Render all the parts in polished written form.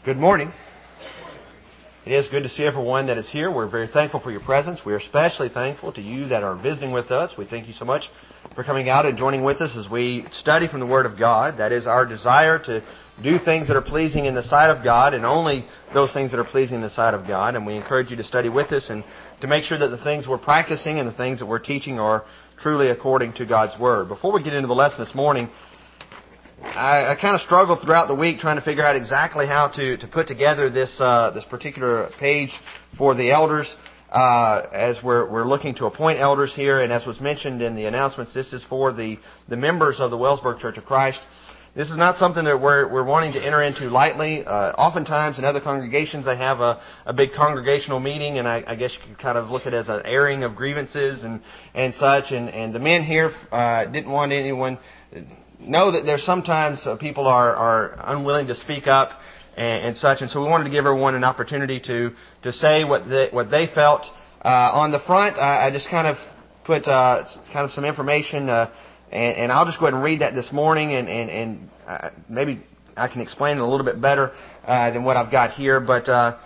Good morning. It is good to see everyone that is here. We're very thankful for your presence. We are especially thankful to you that are visiting with us. We thank you so much for coming out and joining with us as we study from the Word of God. That is our desire, to do things that are pleasing in the sight of God, and only those things that are pleasing in the sight of God. And we encourage you to study with us and to make sure that the things we're practicing and the things that we're teaching are truly according to God's Word. Before we get into the lesson this morning, I kind of struggled throughout the week trying to figure out exactly how to put together this particular page for the elders as we're looking to appoint elders here. And as was mentioned in the announcements, this is for the members of the Wellsburg Church of Christ. This is not something that we're wanting to enter into lightly. Oftentimes in other congregations they have a big congregational meeting, and I guess you could kind of look at it as an airing of grievances and such. And the men here didn't want anyone... know that there's sometimes people are unwilling to speak up and such, and so we wanted to give everyone an opportunity to say what they felt. On the front, I just kind of put kind of some information, and I'll just go ahead and read that this morning, and maybe I can explain it a little bit better than what I've got here. But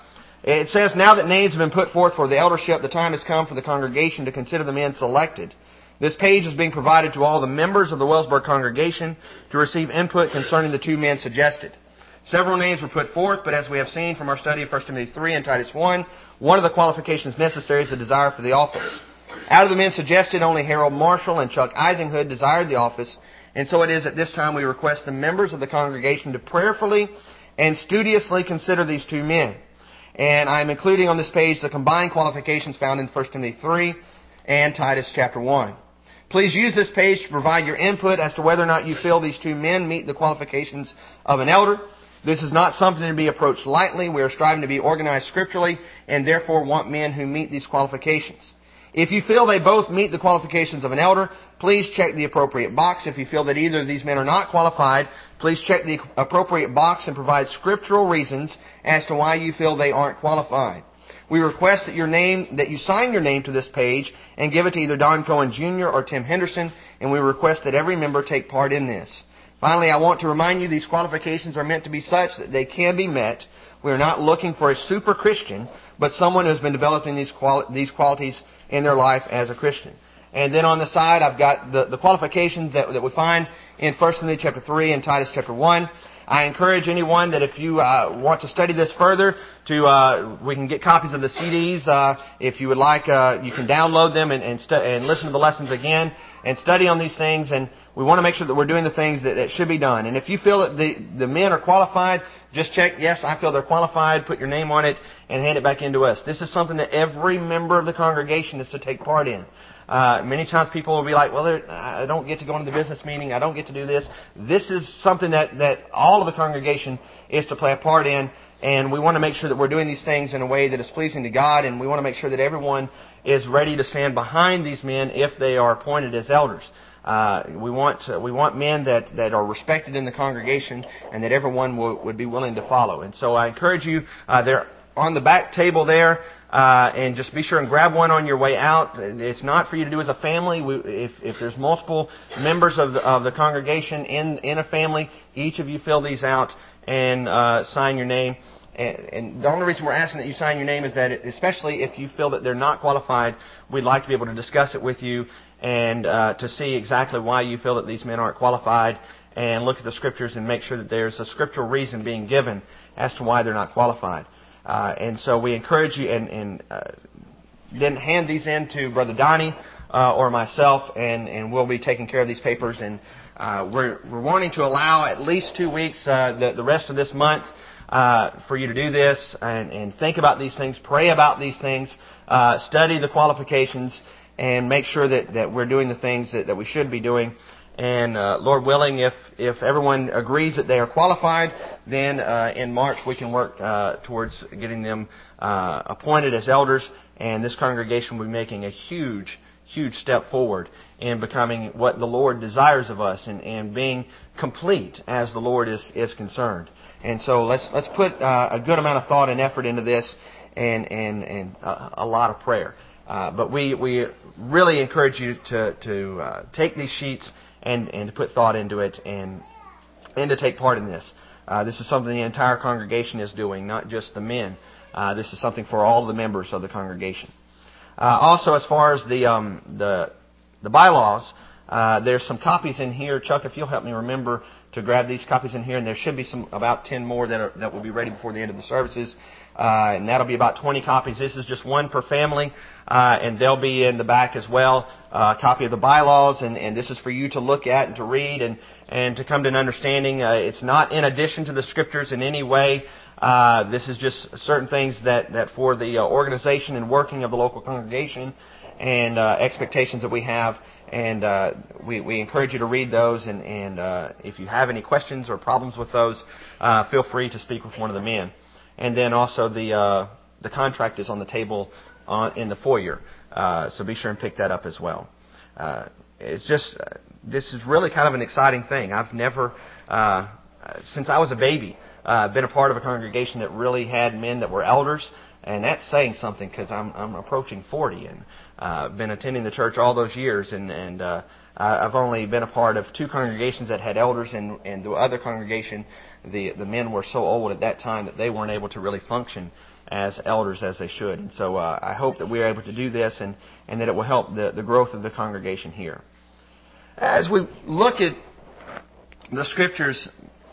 it says, "Now that names have been put forth for the eldership, the time has come for the congregation to consider the men selected. This page is being provided to all the members of the Wellsburg congregation to receive input concerning the two men suggested. Several names were put forth, but as we have seen from our study of 1 Timothy 3 and Titus 1, one of the qualifications necessary is a desire for the office. Out of the men suggested, only Harold Marshall and Chuck Eisenhood desired the office, and so it is at this time we request the members of the congregation to prayerfully and studiously consider these two men. And I am including on this page the combined qualifications found in 1 Timothy 3 and Titus chapter 1. Please use this page to provide your input as to whether or not you feel these two men meet the qualifications of an elder. This is not something to be approached lightly. We are striving to be organized scripturally and therefore want men who meet these qualifications. If you feel they both meet the qualifications of an elder, please check the appropriate box. If you feel that either of these men are not qualified, please check the appropriate box and provide scriptural reasons as to why you feel they aren't qualified. We request that you sign your name to this page and give it to either Don Cohen Jr. or Tim Henderson, and we request that every member take part in this. Finally, I want to remind you these qualifications are meant to be such that they can be met. We are not looking for a super Christian, but someone who has been developing these qualities in their life as a Christian. And then on the side, I've got the qualifications that we find in 1 Timothy chapter 3 and Titus chapter 1. I encourage anyone that if you want to study this further, we can get copies of the CDs. If you would like, you can download them and listen to the lessons again and study on these things. And we want to make sure that we're doing the things that should be done. And if you feel that the men are qualified, just check, yes, I feel they're qualified, put your name on it, and hand it back in to us. This is something that every member of the congregation is to take part in. Many times people will be like, well, I don't get to go into the business meeting, I don't get to do this. This is something that all of the congregation is to play a part in, and we want to make sure that we're doing these things in a way that is pleasing to God, and we want to make sure that everyone is ready to stand behind these men if they are appointed as elders. We want men that are respected in the congregation and that everyone would be willing to follow. And so I encourage you, they're on the back table there, and just be sure and grab one on your way out. It's not for you to do as a family. If there's multiple members of the congregation in a family, each of you fill these out and sign your name. And the only reason we're asking that you sign your name is that, especially if you feel that they're not qualified, we'd like to be able to discuss it with you and to see exactly why you feel that these men aren't qualified, and look at the scriptures and make sure that there's a scriptural reason being given as to why they're not qualified. And so we encourage you, and then hand these in to Brother Donnie or myself, and we'll be taking care of these papers. And we're wanting to allow at least 2 weeks, the rest of this month, for you to do this and think about these things, pray about these things, study the qualifications, and make sure that we're doing the things that we should be doing. And Lord willing, if everyone agrees that they are qualified, then in March we can work towards getting them appointed as elders, and this congregation will be making a huge step forward in becoming what the Lord desires of us and being complete as the Lord is concerned. And so let's put a good amount of thought and effort into this, and a lot of prayer. But we really encourage you to take these sheets and to put thought into it and to take part in this. This is something the entire congregation is doing, not just the men. This is something for all the members of the congregation. Also, as far as the bylaws, there's some copies in here. Chuck, if you'll help me remember to grab these copies in here, and there should be about 10 more that will be ready before the end of the services. And that'll be about 20 copies. This is just one per family, and they'll be in the back as well. A copy of the bylaws, and this is for you to look at and to read and to come to an understanding. It's not in addition to the Scriptures in any way. This is just certain things that for the organization and working of the local congregation and expectations that we have. And we encourage you to read those. And if you have any questions or problems with those, feel free to speak with one of the men. And then also the contract is on the table in the foyer. So be sure and pick that up as well. It's just, this is really kind of an exciting thing. I've never, since I was a baby, been a part of a congregation that really had men that were elders. And that's saying something because I'm approaching 40 and been attending the church all those years. And I've only been a part of 2 congregations that had elders, and the other congregation, the men were so old at that time that they weren't able to really function as elders as they should. And so I hope that we're able to do this and that it will help the growth of the congregation here. As we look at the Scriptures,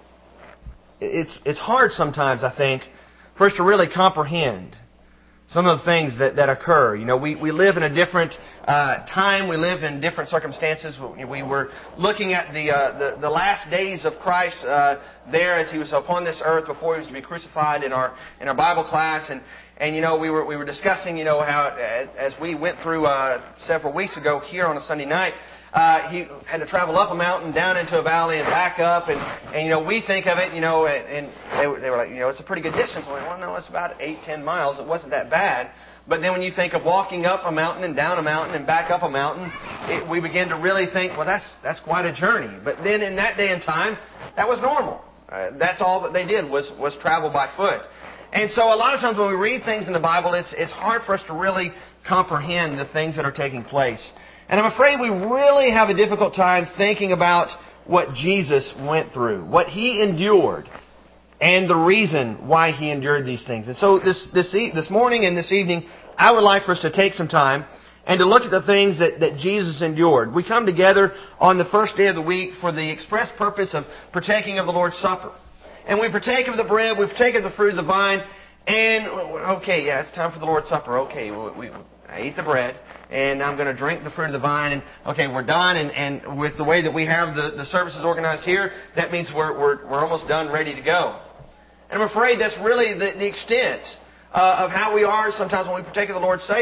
it's hard sometimes, I think, for us to really comprehend some of the things that occur. You know, we live in a different time. We live in different circumstances. We were looking at the last days of Christ there as He was upon this earth before He was to be crucified in our Bible class. And you know, we were discussing, you know, how as we went through several weeks ago here on a Sunday night, He had to travel up a mountain, down into a valley, and back up. And you know, we think of it, you know, and they were like, you know, it's a pretty good distance. I'm like, well, no, it's about 8-10 miles. It wasn't that bad. But then when you think of walking up a mountain and down a mountain and back up a mountain, we begin to really think, well, that's quite a journey. But then in that day and time, that was normal. That's all that they did was travel by foot. And so a lot of times when we read things in the Bible, it's hard for us to really comprehend the things that are taking place. And I'm afraid we really have a difficult time thinking about what Jesus went through, what He endured, and the reason why He endured these things. And so this morning and this evening, I would like for us to take some time and to look at the things that Jesus endured. We come together on the first day of the week for the express purpose of partaking of the Lord's Supper. And we partake of the bread, we partake of the fruit of the vine, and, okay, yeah, it's time for the Lord's Supper. Okay, I eat the bread, and I'm going to drink the fruit of the vine, and okay, we're done. And with the way that we have the services organized here, that means we're almost done, ready to go. And I'm afraid that's really the extent of how we are sometimes when we partake of the Lord's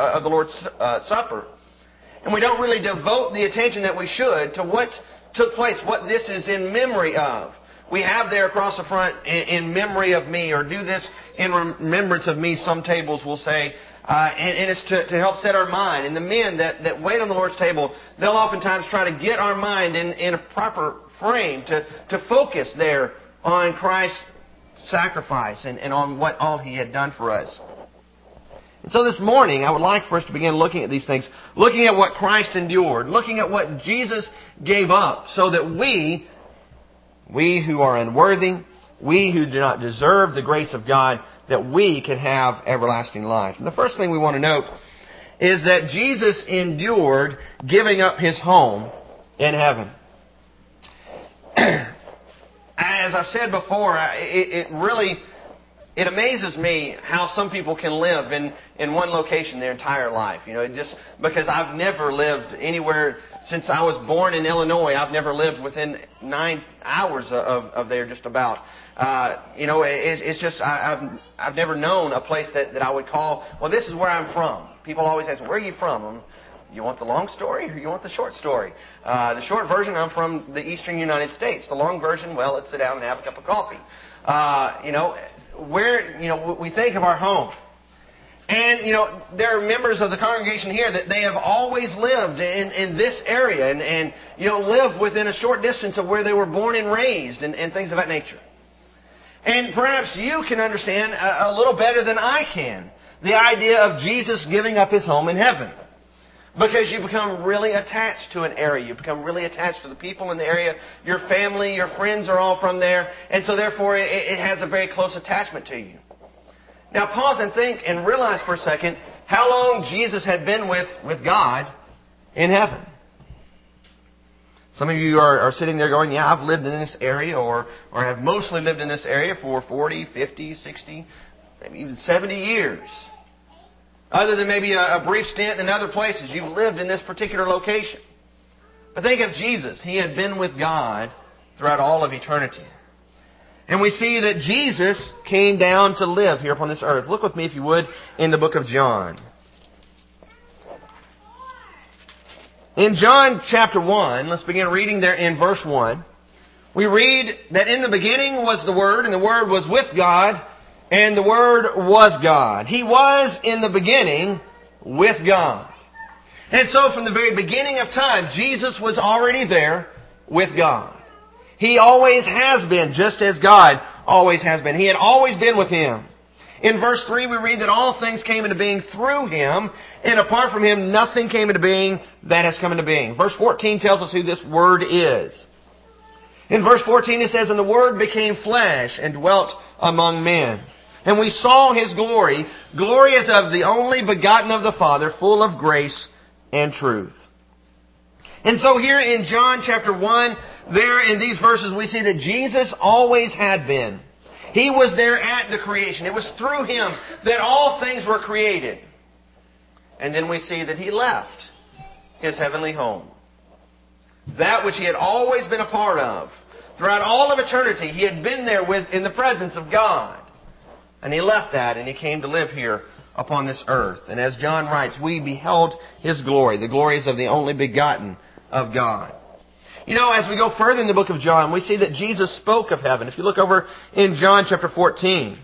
Supper, and we don't really devote the attention that we should to what took place, what this is in memory of. We have there across the front, in memory of me, or do this in remembrance of me, some tables will say. And it's to help set our mind. And the men that wait on the Lord's table, they'll oftentimes try to get our mind in a proper frame to focus there on Christ's sacrifice and on what all He had done for us. And so this morning, I would like for us to begin looking at these things, looking at what Christ endured, looking at what Jesus gave up, so that we who are unworthy, we who do not deserve the grace of God, that we can have everlasting life. And the first thing we want to note is that Jesus endured giving up His home in heaven. As I've said before, it amazes me how some people can live in one location their entire life. You know, just because I've never lived anywhere since I was born in Illinois. I've never lived within 9 hours of there, just about. You know, it's just I've never known a place that I would call, well, this is where I'm from. People always ask, where are you from? You want the long story or you want the short story? The short version, I'm from the eastern United States. The long version, well, let's sit down and have a cup of coffee. You know, where, you know, we think of our home. And, you know, there are members of the congregation here that they have always lived in this area and you know, live within a short distance of where they were born and raised and things of that nature. And perhaps you can understand a little better than I can the idea of Jesus giving up His home in heaven. Because you become really attached to an area. You become really attached to the people in the area. Your family, your friends are all from there. And so therefore it has a very close attachment to you. Now pause and think and realize for a second how long Jesus had been with God in heaven. Some of you are sitting there going, yeah, I've lived in this area or have mostly lived in this area for 40, 50, 60, maybe even 70 years. Other than maybe a brief stint in other places, you've lived in this particular location. But think of Jesus. He had been with God throughout all of eternity. And we see that Jesus came down to live here upon this earth. Look with me, if you would, in the book of John. In John chapter 1, let's begin reading there in verse 1. We read that in the beginning was the Word, and the Word was with God, and the Word was God. He was in the beginning with God. And so from the very beginning of time, Jesus was already there with God. He always has been, just as God always has been. He had always been with Him. In verse 3 we read that all things came into being through Him, and apart from Him nothing came into being that has come into being. Verse 14 tells us who this Word is. In verse 14 it says, and the Word became flesh and dwelt among men. And we saw His glory, glory as of the only begotten of the Father, full of grace and truth. And so here in John chapter 1, there in these verses we see that Jesus always had been. He was there at the creation. It was through Him that all things were created. And then we see that He left His heavenly home. That which He had always been a part of. Throughout all of eternity, He had been there in the presence of God. And He left that and He came to live here upon this earth. And as John writes, we beheld His glory. The glories of the only begotten of God. You know, as we go further in the book of John, we see that Jesus spoke of heaven. If you look over in John chapter 14.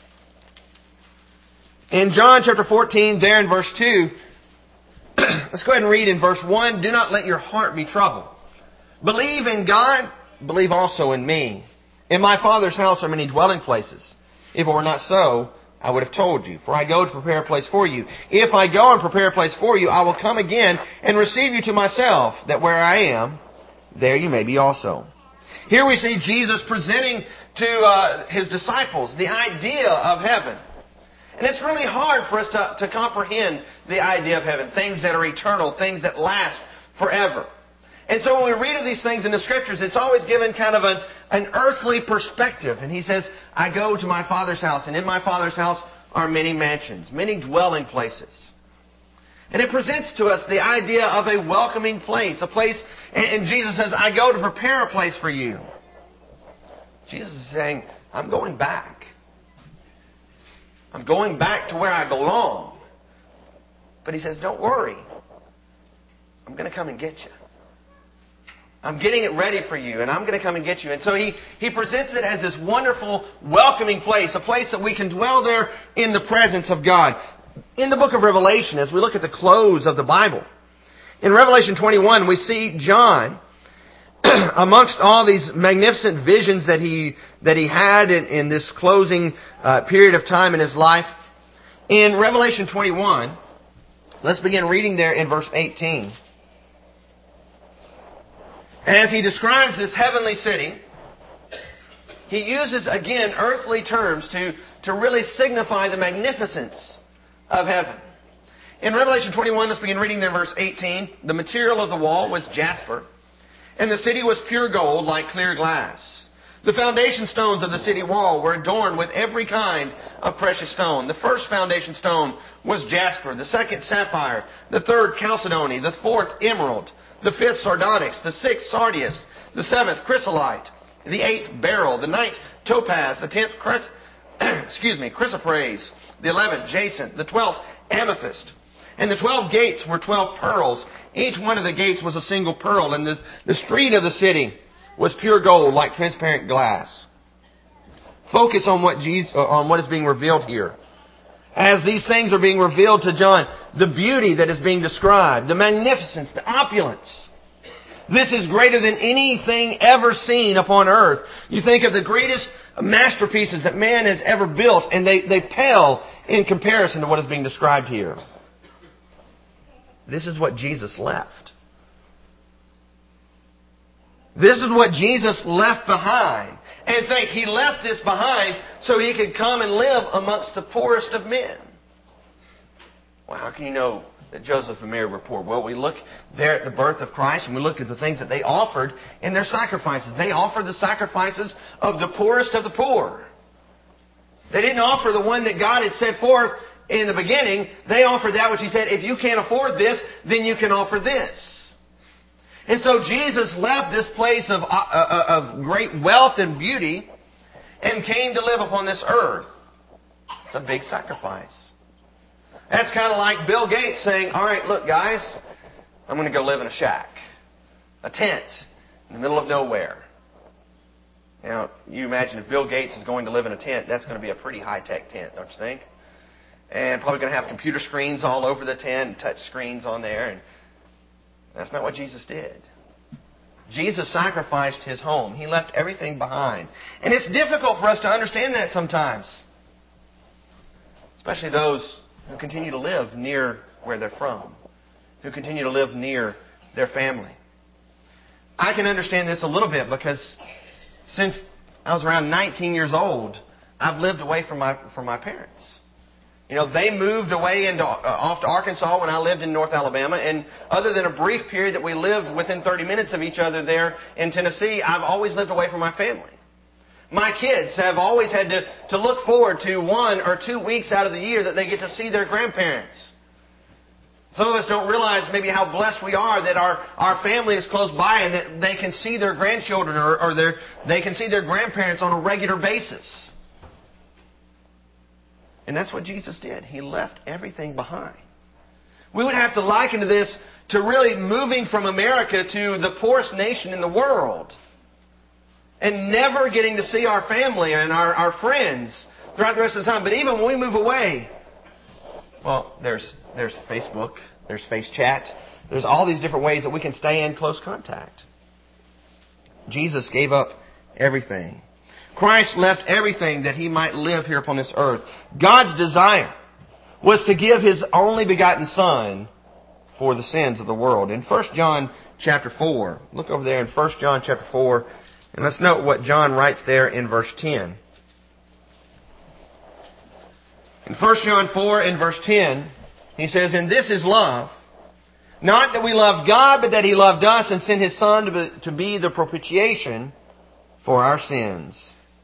In John chapter 14, there in verse 2, let's go ahead and read in verse 1. Do not let your heart be troubled. Believe in God, believe also in me. In my Father's house are many dwelling places. If it were not so, I would have told you. For I go to prepare a place for you. If I go and prepare a place for you, I will come again and receive you to myself, that where I am, there you may be also. Here we see Jesus presenting to His disciples the idea of heaven. And it's really hard for us to comprehend the idea of heaven. Things that are eternal, things that last forever. And so when we read of these things in the Scriptures, it's always given kind of an earthly perspective. And He says, I go to my Father's house, and in my Father's house are many mansions, many dwelling places. And it presents to us the idea of a welcoming place, a place, and Jesus says, I go to prepare a place for you. Jesus is saying, I'm going back. I'm going back to where I belong. But He says, don't worry. I'm going to come and get you. I'm getting it ready for you, and I'm going to come and get you. And so He presents it as this wonderful, welcoming place, a place that we can dwell there in the presence of God. In the book of Revelation, as we look at the close of the Bible, in Revelation 21, we see John, amongst all these magnificent visions that he had in this closing period of time in his life. In Revelation 21, let's begin reading there in verse 18. And as he describes this heavenly city, he uses again earthly terms to really signify the magnificence of heaven. In Revelation 21, let's begin reading there in verse 18. The material of the wall was jasper, and the city was pure gold like clear glass. The foundation stones of the city wall were adorned with every kind of precious stone. The first foundation stone was jasper, the second sapphire, the third chalcedony, the fourth emerald, the fifth sardonyx, the sixth sardius, the seventh chrysolite, the eighth beryl, the ninth topaz, the tenth chrysoprase, the 11th jacinth, the 12th amethyst. And the 12 gates were 12 pearls. Each one of the gates was a single pearl. And the street of the city was pure gold like transparent glass. Focus on what is being revealed here. As these things are being revealed to John, the beauty that is being described, the magnificence, the opulence. This is greater than anything ever seen upon earth. You think of the greatest masterpieces that man has ever built, and they pale in comparison to what is being described here. This is what Jesus left. This is what Jesus left behind. And think, He left this behind so He could come and live amongst the poorest of men. Well, how can you know that Joseph and Mary were poor? Well, we look there at the birth of Christ and we look at the things that they offered in their sacrifices. They offered the sacrifices of the poorest of the poor. They didn't offer the one that God had set forth in the beginning. They offered that which He said, if you can't afford this, then you can offer this. And so Jesus left this place of great wealth and beauty and came to live upon this earth. It's a big sacrifice. That's kind of like Bill Gates saying, all right, look guys, I'm going to go live in a shack, a tent in the middle of nowhere. Now, you imagine if Bill Gates is going to live in a tent, that's going to be a pretty high-tech tent, don't you think? And probably going to have computer screens all over the tent, and touch screens on there. And that's not what Jesus did. Jesus sacrificed His home. He left everything behind. And it's difficult for us to understand that sometimes. Especially those who continue to live near where they're from. Who continue to live near their family. I can understand this a little bit because since I was around 19 years old, I've lived away from my parents. You know, they moved away off to Arkansas when I lived in North Alabama. And other than a brief period that we lived within 30 minutes of each other there in Tennessee, I've always lived away from my family. My kids have always had to look forward to 1 or 2 weeks out of the year that they get to see their grandparents. Some of us don't realize maybe how blessed we are that our family is close by and that they can see their grandchildren or they can see their grandparents on a regular basis. And that's what Jesus did. He left everything behind. We would have to liken this to really moving from America to the poorest nation in the world and never getting to see our family and our friends throughout the rest of the time. But even when we move away, well, there's Facebook, there's FaceChat, there's all these different ways that we can stay in close contact. Jesus gave up everything. Christ left everything that He might live here upon this earth. God's desire was to give His only begotten Son for the sins of the world. In 1 John chapter 4, look over there in 1 John chapter 4, and let's note what John writes there in verse 10. In 1 John 4 in verse 10, he says, "And this is love, not that we loved God, but that He loved us and sent His Son to be the propitiation for our sins."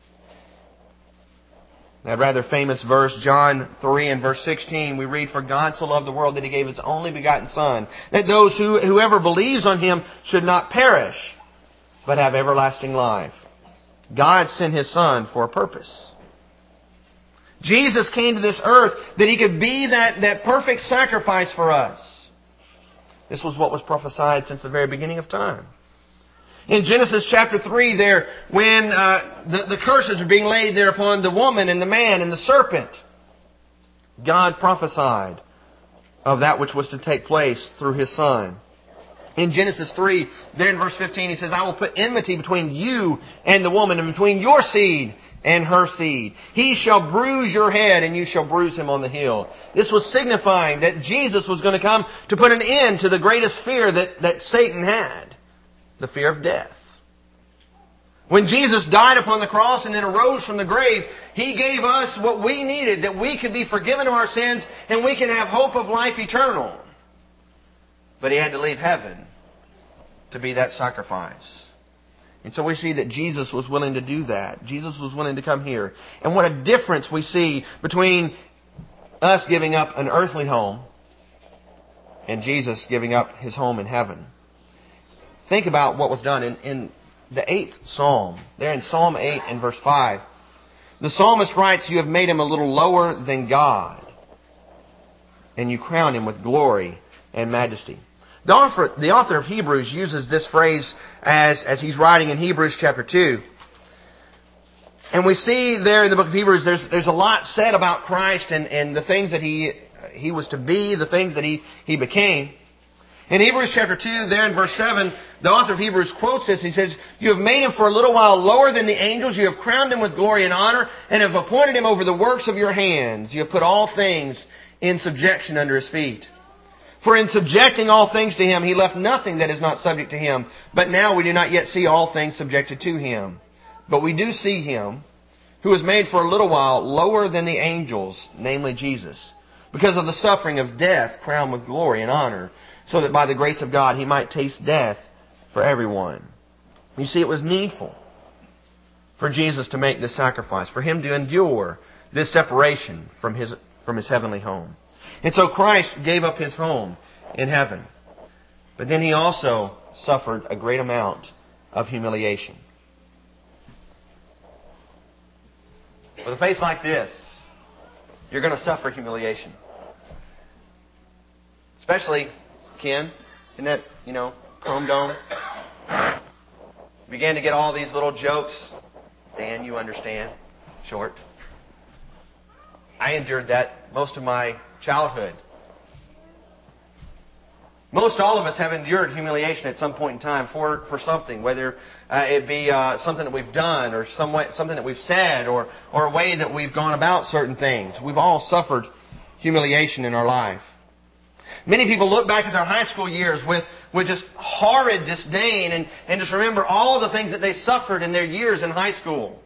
That rather famous verse, John 3 and verse 16, we read, "For God so loved the world that He gave His only begotten Son, that whoever believes on Him should not perish, but have everlasting life." God sent His Son for a purpose. Jesus came to this earth that He could be that perfect sacrifice for us. This was what was prophesied since the very beginning of time. In Genesis chapter 3 there, when the curses are being laid there upon the woman and the man and the serpent, God prophesied of that which was to take place through His Son. In Genesis 3, there in verse 15, He says, "I will put enmity between you and the woman, and between your seed and her seed. He shall bruise your head, and you shall bruise him on the heel." This was signifying that Jesus was going to come to put an end to the greatest fear that Satan had, the fear of death. When Jesus died upon the cross and then arose from the grave, He gave us what we needed, that we could be forgiven of our sins and we can have hope of life eternal. But He had to leave heaven to be that sacrifice. And so we see that Jesus was willing to do that. Jesus was willing to come here. And what a difference we see between us giving up an earthly home and Jesus giving up His home in heaven. Think about what was done in the 8th Psalm. There in Psalm 8 and verse 5. The psalmist writes, "You have made Him a little lower than God, and you crown Him with glory and majesty." The author of Hebrews uses this phrase as he's writing in Hebrews chapter 2. And we see there in the book of Hebrews, there's a lot said about Christ and the things that He was to be, the things that He became. In Hebrews chapter 2, there in verse 7, the author of Hebrews quotes this. He says, "You have made Him for a little while lower than the angels. You have crowned Him with glory and honor, and have appointed Him over the works of your hands. You have put all things in subjection under His feet." For in subjecting all things to Him, He left nothing that is not subject to Him. But now we do not yet see all things subjected to Him. But we do see Him, who was made for a little while lower than the angels, namely Jesus, because of the suffering of death, crowned with glory and honor, so that by the grace of God He might taste death for everyone. You see, it was needful for Jesus to make this sacrifice, for Him to endure this separation from His heavenly home. And so Christ gave up His home in heaven. But then He also suffered a great amount of humiliation. With a face like this, you're going to suffer humiliation. Especially, Ken, in that, chrome dome. Began to get all these little jokes. Dan, you understand. Short. I endured that most of my childhood. Most all of us have endured humiliation at some point in time for something, whether it be something that we've done or something that we've said or a way that we've gone about certain things. We've all suffered humiliation in our life. Many people look back at their high school years with just horrid disdain and just remember all the things that they suffered in their years in high school.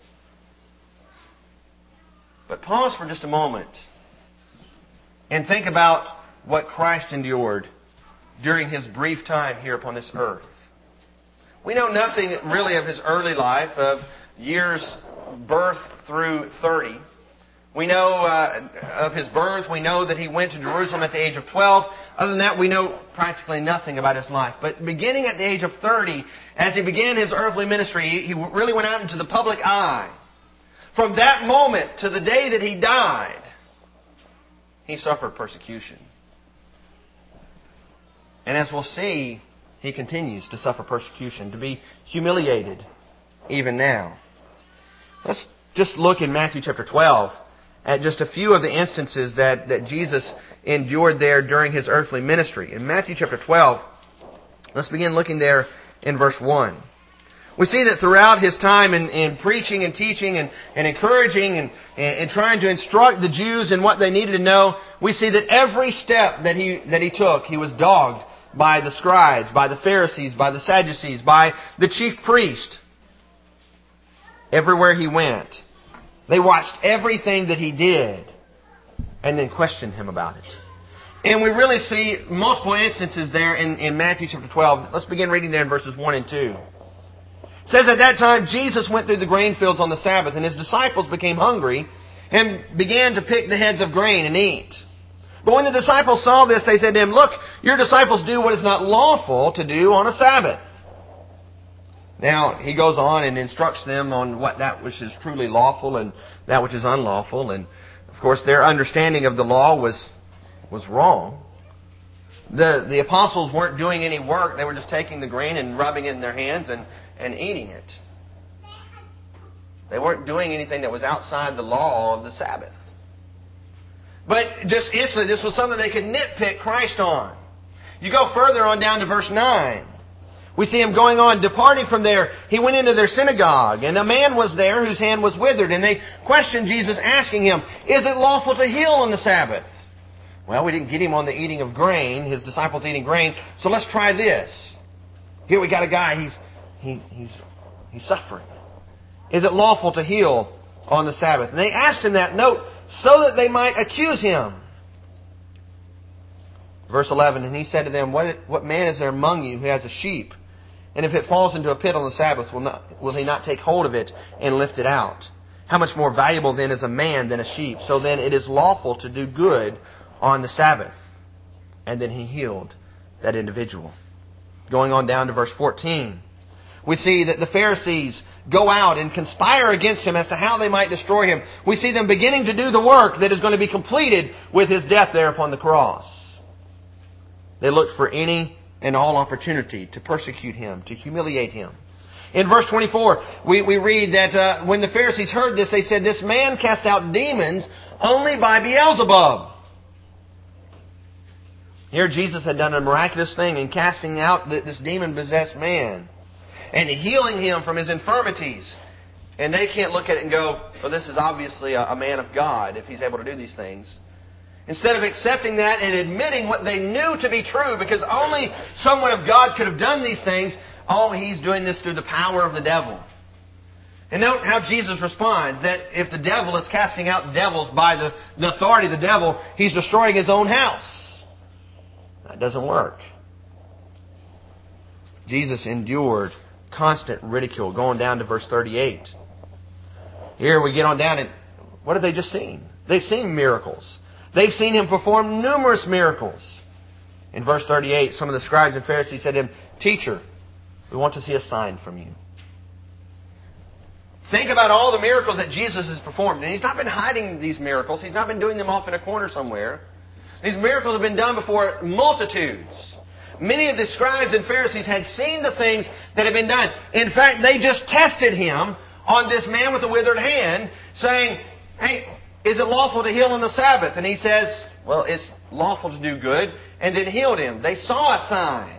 But pause for just a moment and think about what Christ endured during His brief time here upon this earth. We know nothing really of His early life, of years birth through 30. We know of His birth. We know that He went to Jerusalem at the age of 12. Other than that, we know practically nothing about His life. But beginning at the age of 30, as He began His earthly ministry, He really went out into the public eye. From that moment to the day that He died, He suffered persecution. And as we'll see, He continues to suffer persecution, to be humiliated even now. Let's just look in Matthew chapter 12 at just a few of the instances that Jesus endured there during His earthly ministry. In Matthew chapter 12, let's begin looking there in verse 1. We see that throughout His time in preaching and teaching and encouraging and trying to instruct the Jews in what they needed to know, we see that every step that He took, He was dogged by the scribes, by the Pharisees, by the Sadducees, by the chief priest. Everywhere He went, they watched everything that He did and then questioned Him about it. And we really see multiple instances there in Matthew chapter 12. Let's begin reading there in verses 1 and 2. It says, at that time Jesus went through the grain fields on the Sabbath, and His disciples became hungry and began to pick the heads of grain and eat. But when the disciples saw this, they said to Him, look, your disciples do what is not lawful to do on a Sabbath. Now, He goes on and instructs them on what that which is truly lawful and that which is unlawful. And, of course, their understanding of the law was wrong. The apostles weren't doing any work. They were just taking the grain and rubbing it in their hands and eating it. They weren't doing anything that was outside the law of the Sabbath. But just instantly, this was something they could nitpick Christ on. You go further on down to verse 9. We see Him going on, departing from there. He went into their synagogue, and a man was there whose hand was withered. And they questioned Jesus, asking Him, is it lawful to heal on the Sabbath? Well, we didn't get Him on the eating of grain, His disciples eating grain, so let's try this. Here we got a guy, he's suffering. Is it lawful to heal on the Sabbath? And they asked Him that note so that they might accuse Him. Verse 11, and He said to them, what man is there among you who has a sheep? And if it falls into a pit on the Sabbath, will he not take hold of it and lift it out? How much more valuable then is a man than a sheep? So then it is lawful to do good on the Sabbath. And then He healed that individual. Going on down to verse 14. We see that the Pharisees go out and conspire against Him as to how they might destroy Him. We see them beginning to do the work that is going to be completed with His death there upon the cross. They looked for any and all opportunity to persecute Him, to humiliate Him. In verse 24, we read that when the Pharisees heard this, they said, this man cast out demons only by Beelzebub. Here Jesus had done a miraculous thing in casting out this demon-possessed man and healing him from his infirmities. And they can't look at it and go, well, this is obviously a man of God if he's able to do these things. Instead of accepting that and admitting what they knew to be true, because only someone of God could have done these things, he's doing this through the power of the devil. And note how Jesus responds, that if the devil is casting out devils by the authority of the devil, he's destroying his own house. That doesn't work. Jesus endured constant ridicule, going down to verse 38. Here we get on down, and what have they just seen? They've seen miracles. They've seen Him perform numerous miracles. In verse 38, some of the scribes and Pharisees said to Him, "Teacher, we want to see a sign from you." Think about all the miracles that Jesus has performed. And He's not been hiding these miracles. He's not been doing them off in a corner somewhere. These miracles have been done before multitudes. Many of the scribes and Pharisees had seen the things that had been done. In fact, they just tested Him on this man with a withered hand, saying, "Hey, is it lawful to heal on the Sabbath?" And He says, "Well, it's lawful to do good," and then healed him. They saw a sign.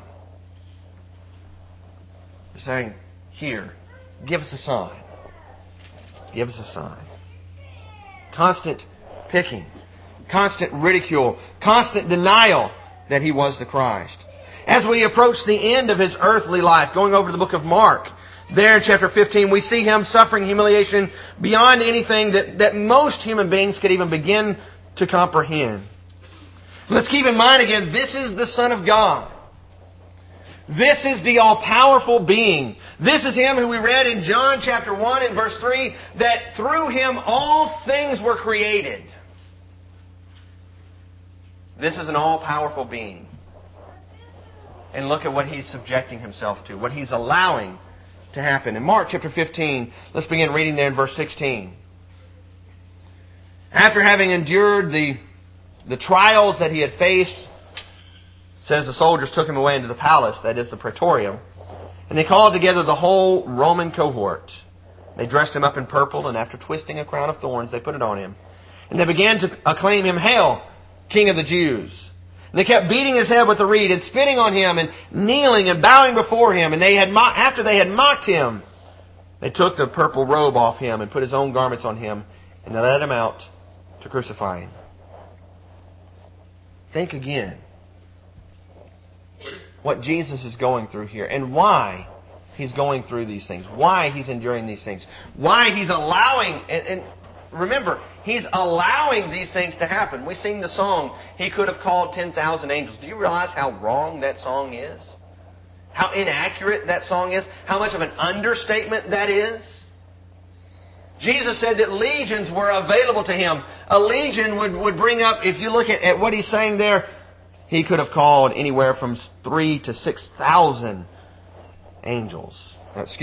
They're saying, "Here, give us a sign. Give us a sign." Constant picking, constant ridicule, constant denial that He was the Christ. As we approach the end of His earthly life, going over to the book of Mark, there in chapter 15, we see Him suffering humiliation beyond anything that most human beings could even begin to comprehend. Let's keep in mind again, this is the Son of God. This is the all-powerful being. This is Him who we read in John chapter 1 and verse 3, that through Him all things were created. This is an all-powerful being. And look at what He's subjecting Himself to, what He's allowing to happen. In Mark chapter 15, let's begin reading there in verse 16. After having endured the trials that He had faced, it says the soldiers took Him away into the palace, that is the praetorium, and they called together the whole Roman cohort. They dressed Him up in purple, and after twisting a crown of thorns, they put it on Him. And they began to acclaim Him, "Hail, King of the Jews!" And they kept beating His head with a reed and spitting on Him and kneeling and bowing before Him. And after they had mocked Him, they took the purple robe off Him and put His own garments on Him, and they led Him out to crucify Him. Think again what Jesus is going through here and why He's going through these things, why He's enduring these things, why He's allowing, and remember, He's allowing these things to happen. We sing the song, He could have called 10,000 angels. Do you realize how wrong that song is? How inaccurate that song is? How much of an understatement that is? Jesus said that legions were available to Him. A legion would bring up, if you look at what He's saying there, He could have called anywhere from 3,000 to 6,000 angels.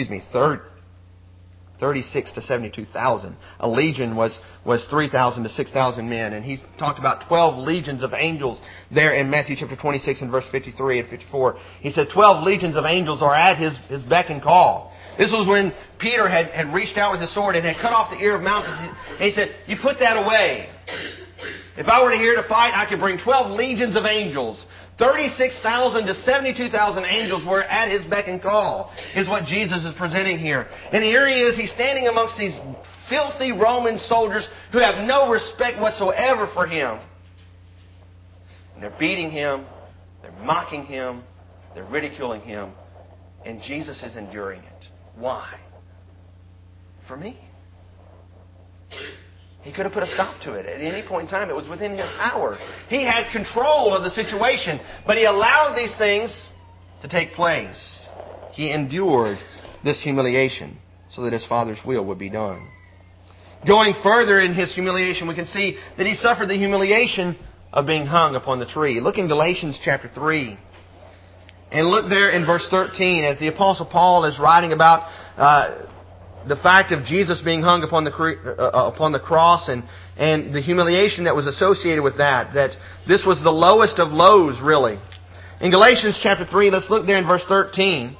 36 to 72,000. A legion was 3,000 to 6,000 men. And He talked about 12 legions of angels there in Matthew chapter 26 and verse 53 and 54. He said 12 legions of angels are at His beck and call. This was when Peter had reached out with his sword and had cut off the ear of Malchus. And he said, "You put that away. If I were to here to fight, I could bring 12 legions of angels. 36,000 to 72,000 angels were at His beck and call," is what Jesus is presenting here. And here He is. He's standing amongst these filthy Roman soldiers who have no respect whatsoever for Him. And they're beating Him. They're mocking Him. They're ridiculing Him. And Jesus is enduring it. Why? For me. He could have put a stop to it at any point in time. It was within His power. He had control of the situation, but He allowed these things to take place. He endured this humiliation so that His Father's will would be done. Going further in His humiliation, we can see that He suffered the humiliation of being hung upon the tree. Look in Galatians chapter 3. And look there in verse 13 as the Apostle Paul is writing about the fact of Jesus being hung upon the cross and the humiliation that was associated with that. That this was the lowest of lows, really. In Galatians chapter 3, let's look there in verse 13.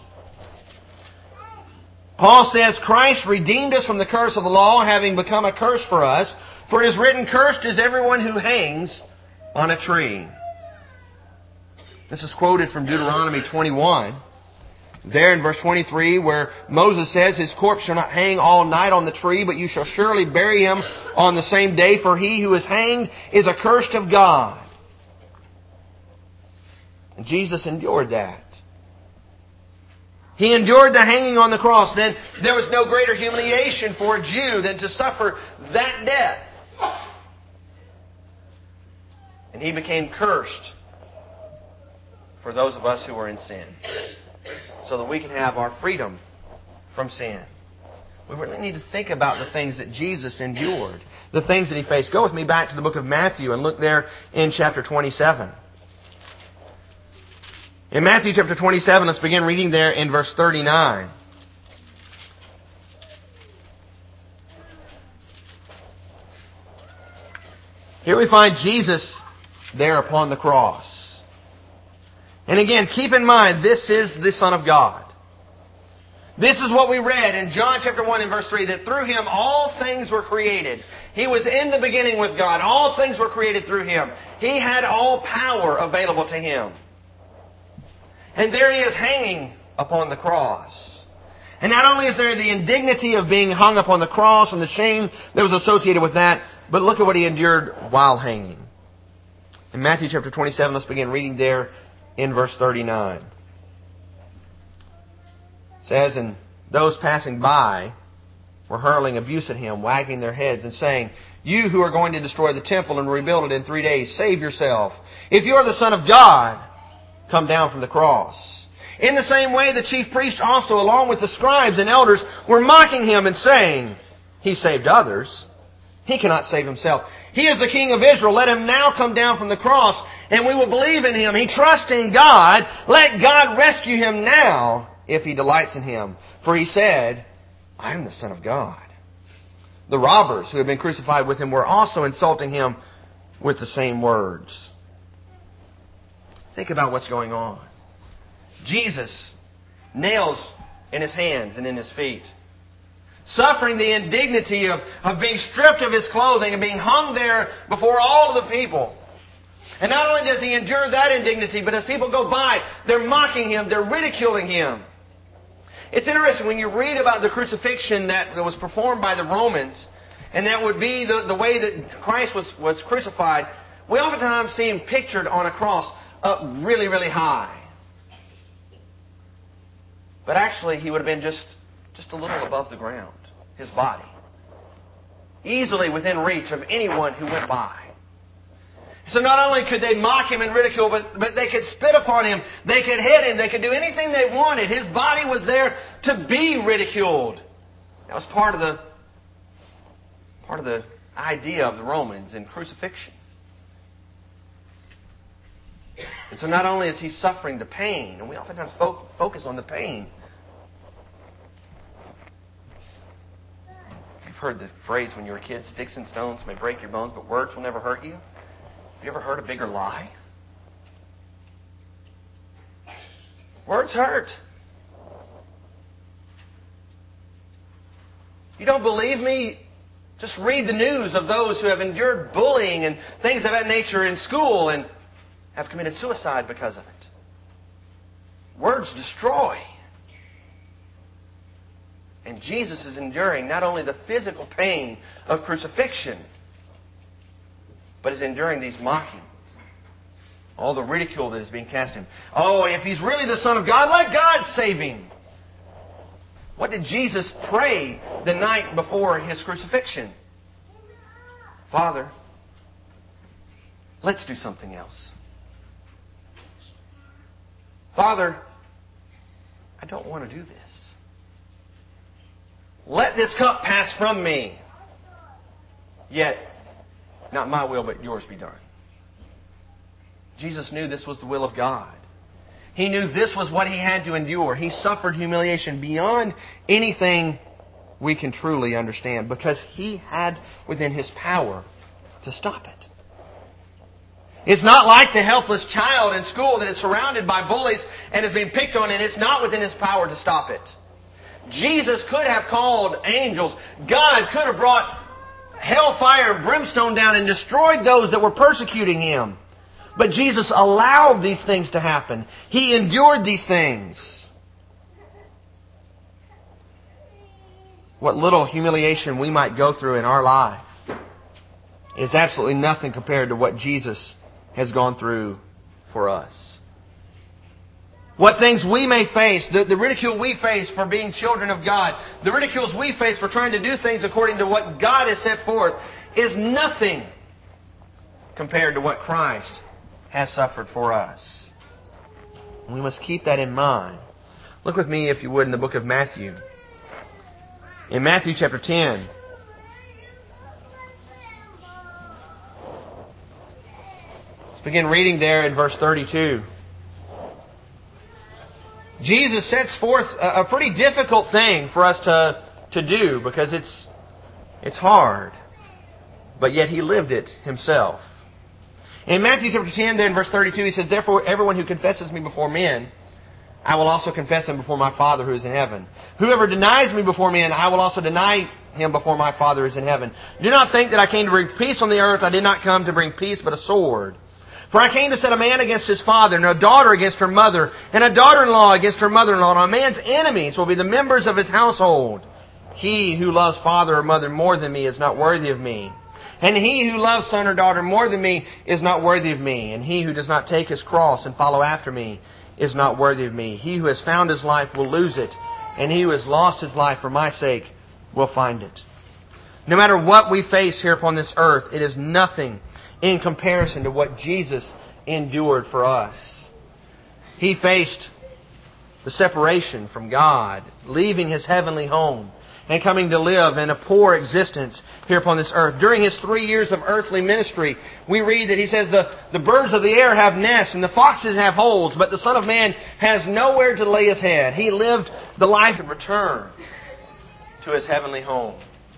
Paul says, "Christ redeemed us from the curse of the law, having become a curse for us. For it is written, 'Cursed is everyone who hangs on a tree.'" This is quoted from Deuteronomy 21. There in verse 23 where Moses says, His corpse shall not hang all night on the tree, but you shall surely bury him on the same day, for he who is hanged is accursed of God. And Jesus endured that. He endured the hanging on the cross. Then there was no greater humiliation for a Jew than to suffer that death. And He became cursed for those of us who are in sin, so that we can have our freedom from sin. We really need to think about the things that Jesus endured, the things that He faced. Go with me back to the book of Matthew and look there in chapter 27. In Matthew chapter 27, let's begin reading there in verse 39. Here we find Jesus there upon the cross. And again, keep in mind, this is the Son of God. This is what we read in John chapter 1 and verse 3, that through Him all things were created. He was in the beginning with God. All things were created through Him. He had all power available to Him. And there He is hanging upon the cross. And not only is there the indignity of being hung upon the cross and the shame that was associated with that, but look at what He endured while hanging. In Matthew chapter 27, let's begin reading there in verse 39. It says, And those passing by were hurling abuse at Him, wagging their heads and saying, You who are going to destroy the temple and rebuild it in 3 days, save yourself. If you are the Son of God, come down from the cross. In the same way, the chief priests also, along with the scribes and elders, were mocking Him and saying, He saved others. He cannot save Himself. He is the King of Israel. Let Him now come down from the cross, and we will believe in Him. He trusts in God. Let God rescue Him now, if He delights in Him. For He said, I am the Son of God. The robbers who had been crucified with Him were also insulting Him with the same words. Think about what's going on. Jesus, nails in His hands and in His feet, suffering the indignity of being stripped of His clothing and being hung there before all of the people. And not only does He endure that indignity, but as people go by, they're mocking Him, they're ridiculing Him. It's interesting when you read about the crucifixion that was performed by the Romans, and that would be the way that Christ was crucified. We oftentimes see Him pictured on a cross up really, really high. But actually, He would have been just a little above the ground, His body. Easily within reach of anyone who went by. So not only could they mock Him and ridicule, but they could spit upon Him, they could hit Him, they could do anything they wanted. His body was there to be ridiculed. That was part of the idea of the Romans in crucifixion. And so not only is He suffering the pain, and we oftentimes focus on the pain. You've heard the phrase when you were a kid, sticks and stones may break your bones, but words will never hurt you. Have you ever heard a bigger lie? Words hurt. You don't believe me? Just read the news of those who have endured bullying and things of that nature in school and have committed suicide because of it. Words destroy. And Jesus is enduring not only the physical pain of crucifixion, but is enduring these mockings. All the ridicule that is being cast at Him. Oh, if He's really the Son of God, let God save Him. What did Jesus pray the night before His crucifixion? Father, let's do something else. Father, I don't want to do this. Let this cup pass from me. Yet, not my will, but yours be done. Jesus knew this was the will of God. He knew this was what He had to endure. He suffered humiliation beyond anything we can truly understand, because He had within His power to stop it. It's not like the helpless child in school that is surrounded by bullies and is being picked on, and it's not within His power to stop it. Jesus could have called angels. God could have brought hellfire and brimstone down and destroyed those that were persecuting Him. But Jesus allowed these things to happen. He endured these things. what little humiliation we might go through in our life is absolutely nothing compared to what Jesus has gone through for us. What things we may face, the ridicule we face for being children of God, the ridicules we face for trying to do things according to what God has set forth, is nothing compared to what Christ has suffered for us. We must keep that in mind. Look with me, if you would, in the book of Matthew. In Matthew chapter 10. Let's begin reading there in verse 32. Jesus sets forth a pretty difficult thing for us to do because it's hard. But yet He lived it Himself. In Matthew chapter 10, there in verse 32, He says, "Therefore everyone who confesses Me before men, I will also confess him before My Father who is in heaven. Whoever denies Me before men, I will also deny him before My Father who is in heaven. Do not think that I came to bring peace on the earth. I did not come to bring peace, but a sword. For I came to set a man against his father, and a daughter against her mother, and a daughter-in-law against her mother-in-law. And a man's enemies will be the members of his household. He who loves father or mother more than Me is not worthy of Me. And he who loves son or daughter more than Me is not worthy of Me. And he who does not take his cross and follow after Me is not worthy of Me. He who has found his life will lose it, and he who has lost his life for My sake will find it." No matter what we face here upon this earth, it is nothing in comparison to what Jesus endured for us. He faced the separation from God, leaving His heavenly home, and coming to live in a poor existence here upon this earth. During His 3 years of earthly ministry, we read that He says, the birds of the air have nests and the foxes have holes, but the Son of Man has nowhere to lay His head. He lived the life of return to His heavenly home.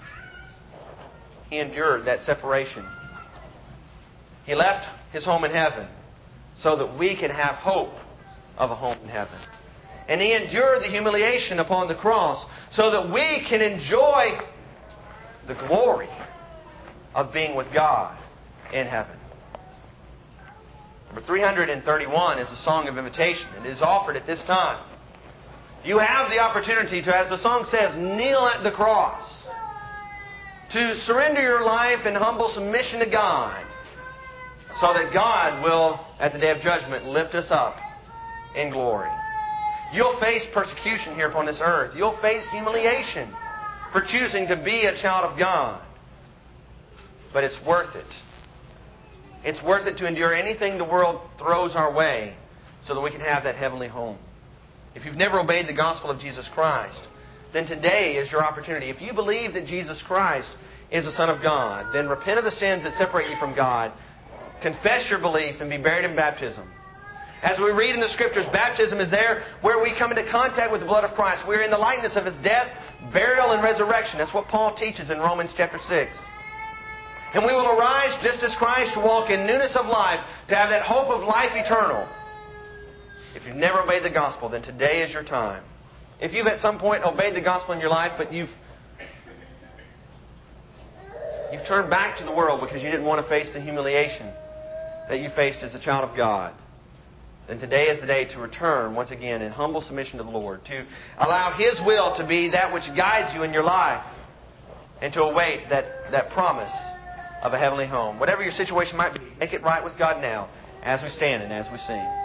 He endured that separation. He left His home in heaven so that we can have hope of a home in heaven. And He endured the humiliation upon the cross so that we can enjoy the glory of being with God in heaven. Number 331 is a song of invitation. It is offered at this time. You have the opportunity to, as the song says, kneel at the cross, to surrender your life in humble submission to God, so that God will, at the day of judgment, lift us up in glory. You'll face persecution here upon this earth. You'll face humiliation for choosing to be a child of God. But it's worth it. It's worth it to endure anything the world throws our way so that we can have that heavenly home. If you've never obeyed the gospel of Jesus Christ, then today is your opportunity. If you believe that Jesus Christ is the Son of God, then repent of the sins that separate you from God, confess your belief, and be buried in baptism. As we read in the Scriptures, baptism is there where we come into contact with the blood of Christ. We're in the likeness of His death, burial, and resurrection. That's what Paul teaches in Romans chapter 6. And we will arise just as Christ to walk in newness of life, to have that hope of life eternal. If you've never obeyed the gospel, then today is your time. If you've at some point obeyed the gospel in your life, but you've turned back to the world because you didn't want to face the humiliation that you faced as a child of God, then today is the day to return once again in humble submission to the Lord, to allow His will to be that which guides you in your life, and to await that promise of a heavenly home. Whatever your situation might be, make it right with God now as we stand and as we sing.